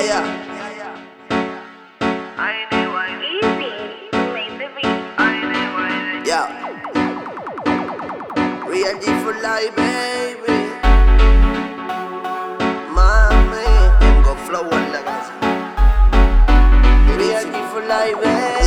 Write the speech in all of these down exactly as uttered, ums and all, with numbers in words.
yeah. Yeah. Real G for life, baby. Mami, tengo flow en la casa. Real G for life,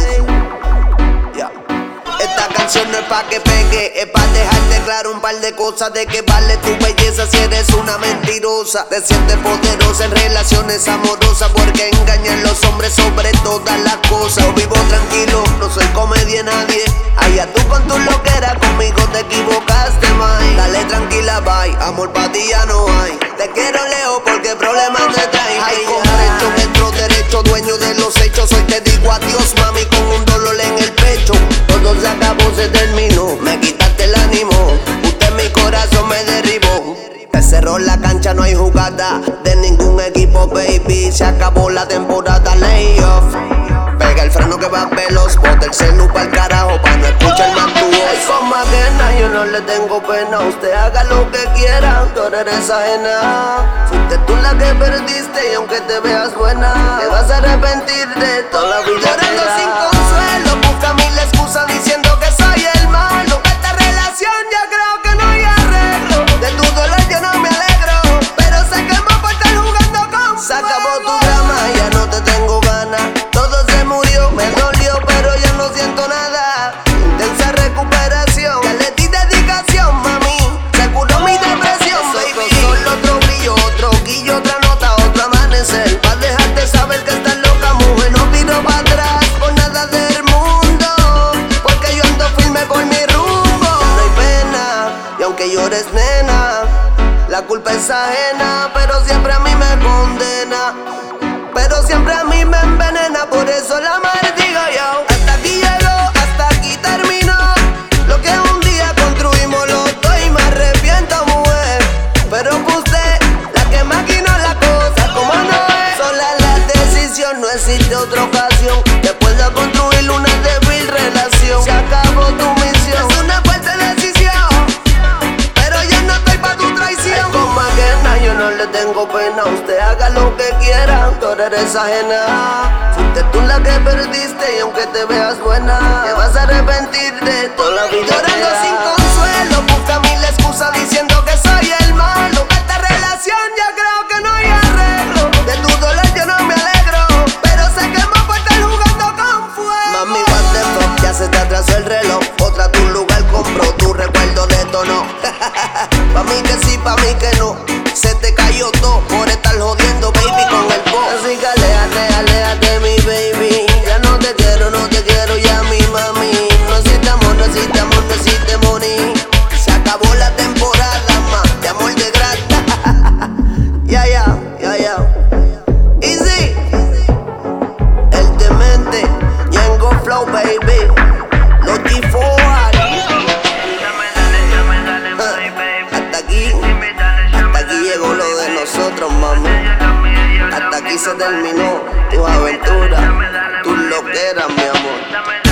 baby. Yeah. Esta canción no es pa' que pegue, es pa' dejarte claro un par de cosas. De que vale tu belleza si eres una mentirosa. Te sientes poderosa en relaciones amorosas, porque engañan los hombres sobre todas las cosas. Yo vivo tranquilo, no soy comedia nadie. Allá tú con tu loquera, conmigo te equivocaste, mai. Dale tranquila, bye, amor pa' ti ya no hay. Te quiero lejos porque problemas te traen. Ay, con derecho, entro derecho, dueño de los hechos. Hoy te digo adiós, mami, con un dolor en el pecho. Todo se acabó, se terminó, me quitaste el ánimo. Usted mi corazón me derribó. Te cerró la cancha, no hay jugada de ningún equipo, baby. Se acabó la temporada, layoff. Pega el freno que va veloz, bota el celu pa'l carajo pa' no escuchar más tu voz. Ay, con Maquena, yo no le tengo pena. Usted haga lo que quiera, tú eres ajena. Fuiste tú la que perdiste y aunque te veas buena, te vas a arrepentir de toda la vida. Llorando sin consuelo, busca mil excusas diciendo que soy el malo. Esta relación ya creo que no hay arreglo. De tu dolor yo no me alegro, pero se quemó por estar jugando con Se acabó tu drama, ya no te tengo ganas. Todo se murió, me dolió, pero ya no siento nada. Intensa recuperación, ya le di dedicación, mami. Se curó mi depresión, baby. Solo otro brillo, otro guillo, otra nota, otro amanecer. Pa' dejarte saber que estás loca, mujer. No tiro para atrás por nada del mundo, porque yo ando firme por mi rumbo. Ya no hay pena, y aunque llores, nena, la culpa es ajena, pero siempre a mí me condena. Pero siempre a mí me envenena, por eso la maldigo yo. Hasta aquí llegó, hasta aquí terminó lo que un día construimos los dos y me arrepiento, mujer. Pero fue usted la que maquinó la cosa, como no es. Sola la decisión, no existe otra ocasión que pueda construir una débil relación. Se acabó tu misión, es una fuerte decisión, pero ya no estoy pa' tu traición. Ay, con Maquena, yo no le tengo pena. Usted haga lo que quiera, tú eres ajena. Fuiste tú la que perdiste y aunque te veas buena, te vas a arrepentir de toda la vida. Llorando sin consuelo, busca mil excusas diciendo que soy el malo. Esta relación ya creo que no hay arreglo. De tu dolor yo no me alegro, pero se quemó por estar jugando con fuego. Mami, what the fuck, ya se te atrasó el reloj. Otra tu lugar compró, tu recuerdo detonó. Pa' mí que sí, pa' mí que no. Se te cayó todo por estar jodiendo, baby, con el boss. Así que aléjate, aléjate, mi baby. Ya no te quiero, no te quiero ya, mi mami. No existe amor, no existe amor, no existe money. Se acabó la temporada más de amor de grata. Ya, ya, ya, ya. Easy. El demente, Ñengo Flow, baby. Los G cuatro. Hasta aquí. Llegó lo de nosotros, mami. Hasta aquí se terminó tu aventura, tus loqueras, mi amor.